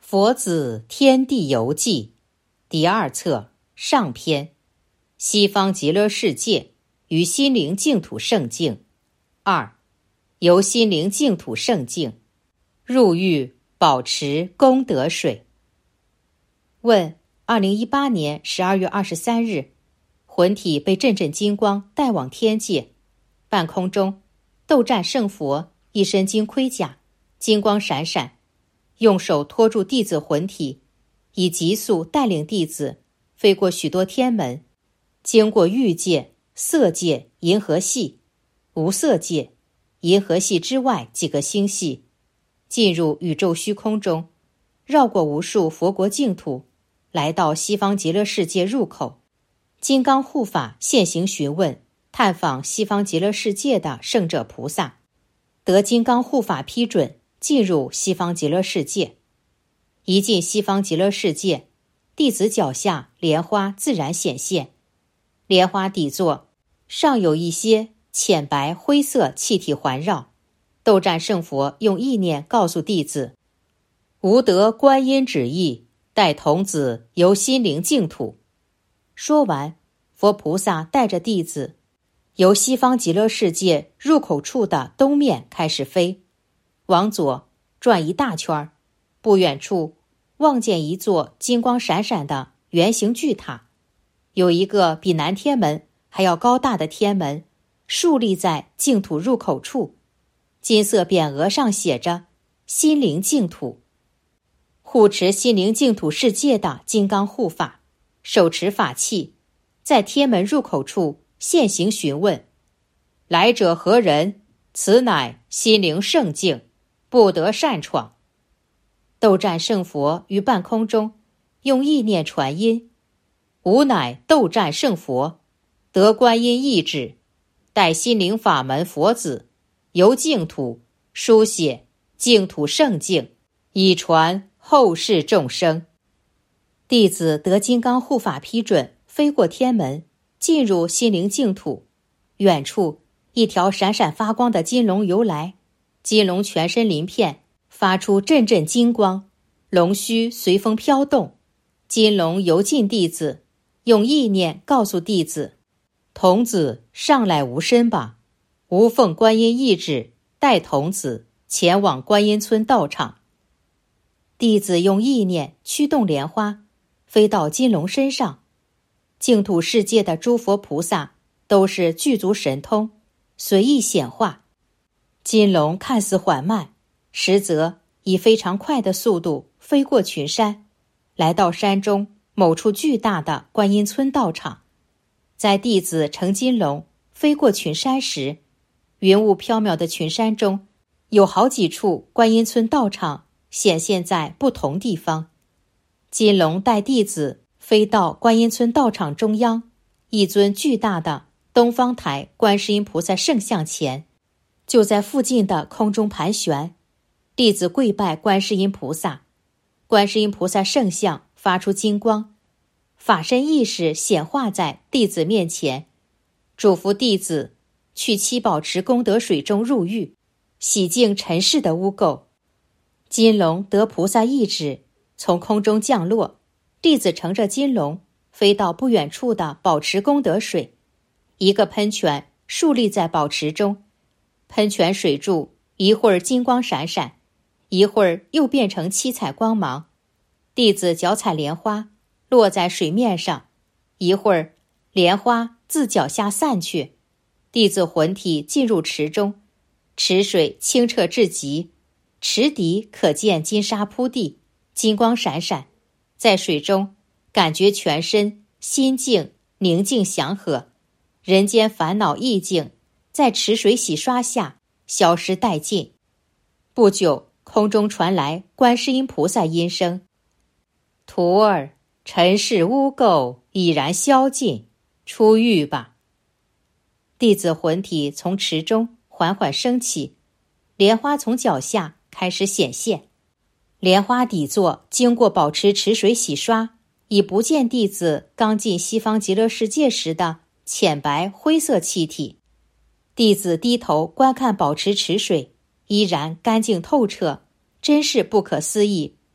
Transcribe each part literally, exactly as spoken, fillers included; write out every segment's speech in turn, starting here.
佛子天地游记第二册上篇，西方极乐世界与心灵净土圣境。二，由心灵净土圣境入狱保持功德水。问：二零一八年十二月二十三日，魂体被阵阵金光带往天界，半空中，斗战胜佛一身金盔甲，金光闪闪，用手托住弟子魂体，以急速带领弟子飞过许多天门，经过欲界、色界、银河系、无色界、银河系之外几个星系，进入宇宙虚空中，绕过无数佛国净土，来到西方极乐世界入口。金刚护法现行询问探访西方极乐世界的圣者菩萨，得金刚护法批准，进入西方极乐世界。一进西方极乐世界，弟子脚下莲花自然显现，莲花底座上有一些浅白灰色气体环绕。斗战胜佛用意念告诉弟子：吾得观音旨意，带童子游心灵净土。说完，佛菩萨带着弟子由西方极乐世界入口处的东面开始飞，往左转一大圈，不远处望见一座金光闪闪的圆形巨塔，有一个比南天门还要高大的天门竖立在净土入口处，金色匾额上写着心灵净土。护持心灵净土世界的金刚护法手持法器，在天门入口处现行询问：来者何人？此乃心灵圣境，不得擅闯。斗战胜佛于半空中用意念传音：吾乃斗战胜佛，得观音意旨，带心灵法门佛子游净土，书写净土圣境，以传后世众生。弟子得金刚护法批准，飞过天门，进入心灵净土。远处一条闪闪发光的金龙游来，金龙全身鳞片发出阵阵金光，龙须随风飘动。金龙游近弟子，用意念告诉弟子：童子上来无身吧，吾奉观音意旨，带童子前往观音村道场。弟子用意念驱动莲花，飞到金龙身上。净土世界的诸佛菩萨都是具足神通，随意显化。金龙看似缓慢，实则以非常快的速度飞过群山，来到山中某处巨大的观音村道场。在弟子乘金龙飞过群山时，云雾缥缈的群山中有好几处观音村道场显现在不同地方。金龙带弟子飞到观音村道场中央，一尊巨大的东方台观世音菩萨圣像前，就在附近的空中盘旋。弟子跪拜观世音菩萨，观世音菩萨圣像发出金光，法身意识显化在弟子面前，嘱咐弟子去七宝池功德水中入狱，洗净尘世的污垢。金龙得菩萨意旨，从空中降落，弟子乘着金龙飞到不远处的宝池功德水，一个喷泉竖立在宝池中，喷泉水柱一会儿金光闪闪，一会儿又变成七彩光芒。弟子脚踩莲花落在水面上，一会儿莲花自脚下散去，弟子魂体进入池中，池水清澈至极，池底可见金沙铺地，金光闪闪，在水中感觉全身心境宁静祥和，人间烦恼意境在池水洗刷下消失殆尽。不久，空中传来观世音菩萨音声：徒儿，尘世污垢已然消尽，出狱吧。弟子魂体从池中缓缓升起，莲花从脚下开始显现。莲花底座经过宝池池水洗刷，已不见弟子刚进西方极乐世界时的浅白灰色气体。弟子低头观看宝池池水，依然干净透彻，真是不可思议。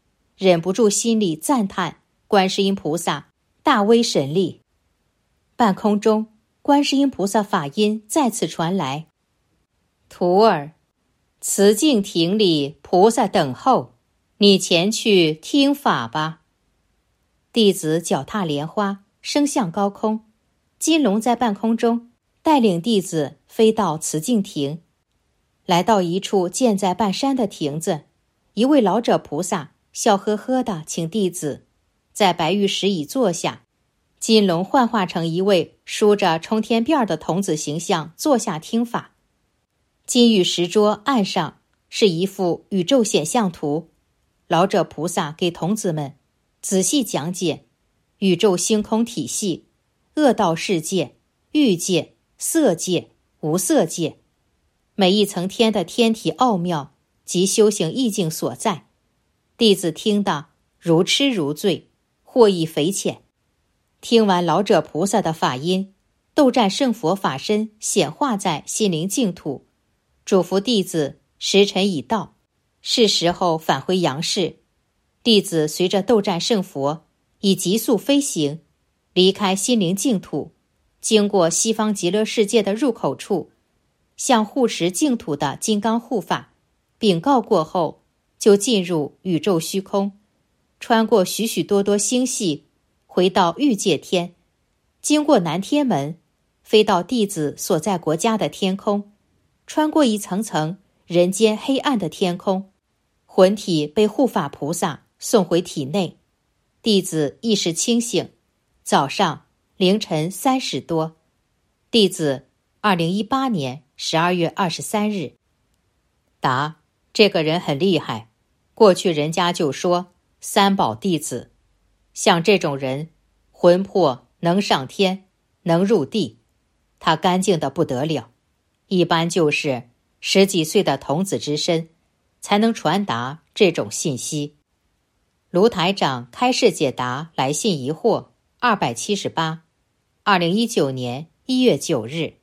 忍不住心里赞叹观世音菩萨大威神力。半空中，观世音菩萨法音再次传来：徒儿，慈敬亭里菩萨等候，你前去听法吧。弟子脚踏莲花，升向高空。金龙在半空中带领弟子飞到慈敬亭，来到一处建在半山的亭子，一位老者菩萨笑呵呵地请弟子在白玉石椅坐下。金龙幻化成一位梳着冲天辫的童子形象坐下听法。金玉石桌案上是一幅宇宙显像图，老者菩萨给童子们仔细讲解宇宙星空体系、恶道世界、欲界、色界、无色界，每一层天的天体奥妙及修行意境所在。弟子听得如痴如醉，获益匪浅。听完老者菩萨的法音，斗战胜佛法身显化在心灵净土，嘱咐弟子时辰已到，是时候返回阳世。弟子随着斗战胜佛以急速飞行，离开心灵净土，经过西方极乐世界的入口处，向护持净土的金刚护法禀告过后，就进入宇宙虚空，穿过许许多多星系，回到欲界天，经过南天门，飞到弟子所在国家的天空，穿过一层层人间黑暗的天空，魂体被护法菩萨送回体内。弟子意识清醒，早上凌晨三时多。弟子二零一八年十二月二十三日。答：这个人很厉害，过去人家就说三宝弟子，像这种人魂魄能上天，能入地，他干净的不得了，一般就是十几岁的童子之身才能传达这种信息。卢台长开示解答来信疑惑二百七十八，二零一九年一月九日。